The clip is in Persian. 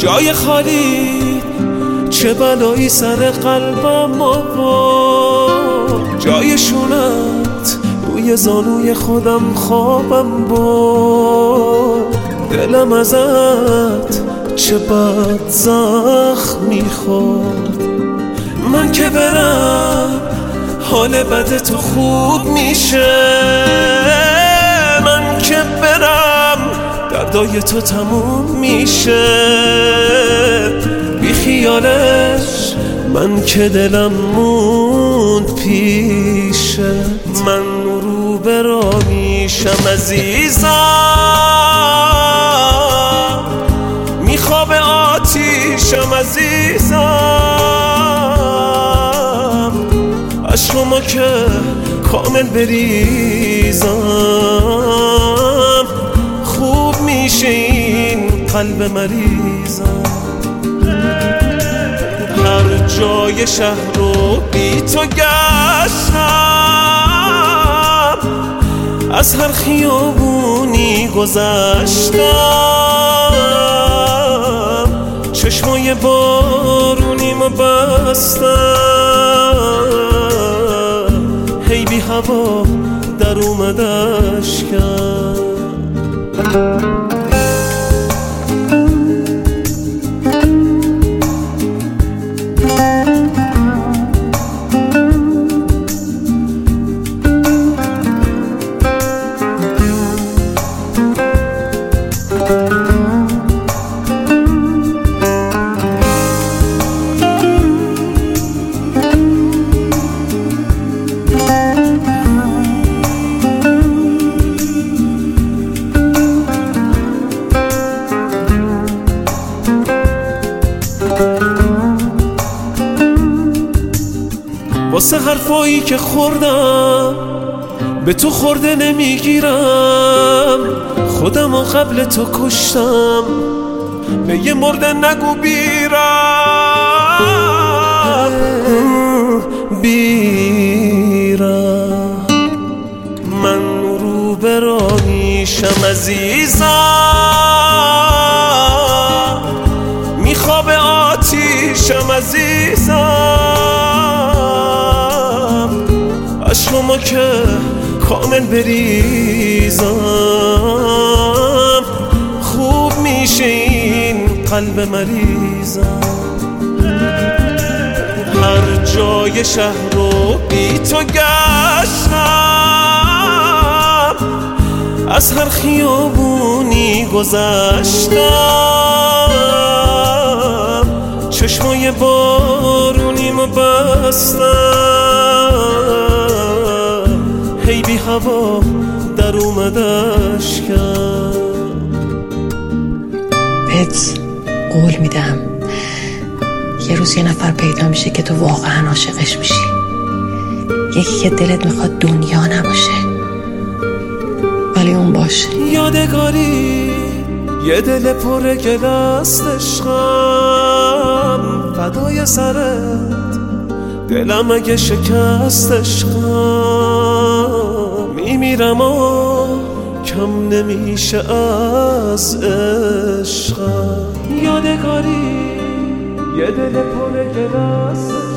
جای خالی چه بلایی سر قلبم آورد، جای شونت روی زانوی خودم خوابم برد. دلم ازت چه بد زخم میخورد، من که برم حال بد تو خوب میشه، من که برم دردای تو تموم میشه. بی خیالش من که دلم موند پیشه، من رو به راه میشم عزیزم، میخواب آتیشم عزیزم، از شما که کامل بریزم، خوب میشه این قلب مریضم. هر جای شهر رو بی تو گشتم، از هر خیابونی گذشتم، چشمای بارونیمو بستم، هی بی هوا در اومد اشکم. واسه حرفایی که خوردم به تو خورده نمیگیرم، خودم و قبل تو کشتم، به یه مرده نگو بیرم. من رو به راه میشم عزیزم، میخواب آتیشم عزیزم، از شما که کامل بریزم، خوب میشه این قلب مریضم. هر جای شهر رو بی تو گشتم، از هر خیابونی گذشتم، چشمای بارونیمو بستم، هی بی هوا در اومد اشکم. بهت قول میدم یه روز یه نفر پیدا میشه که تو واقعا عاشقش میشی، یکی که دلت میخواد دنیا نباشه ولی اون باشه. یادگاری یه دل پر گل است عشقم، فدای سرت دلم اگه شکست عشقم، میمیرم و کم نمیشه از عشقم. یادگاری یه دل پر گل است